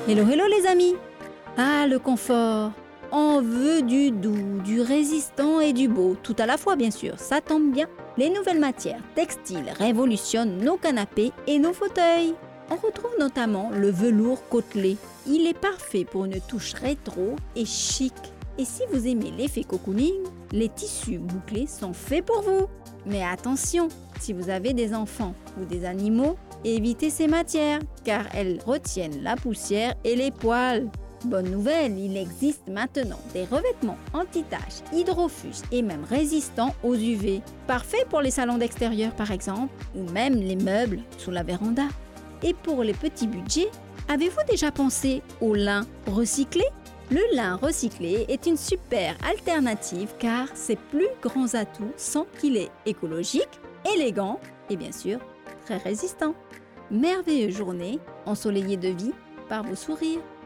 Hello, hello les amis! Ah, le confort! On veut du doux, du résistant et du beau, tout à la fois bien sûr, ça tombe bien. Les nouvelles matières textiles révolutionnent nos canapés et nos fauteuils. On retrouve notamment le velours côtelé. Il est parfait pour une touche rétro et chic. Et si vous aimez l'effet cocooning, les tissus bouclés sont faits pour vous. Mais attention, si vous avez des enfants ou des animaux, évitez ces matières car elles retiennent la poussière et les poils. Bonne nouvelle, il existe maintenant des revêtements anti-taches, hydrofuges et même résistants aux UV. Parfait pour les salons d'extérieur par exemple, ou même les meubles sous la véranda. Et pour les petits budgets, avez-vous déjà pensé au lin recyclé ? Le lin recyclé est une super alternative car ses plus grands atouts sont qu'il est écologique, élégant et bien sûr très résistant. Merveilleuse journée ensoleillée de vie par vos sourires.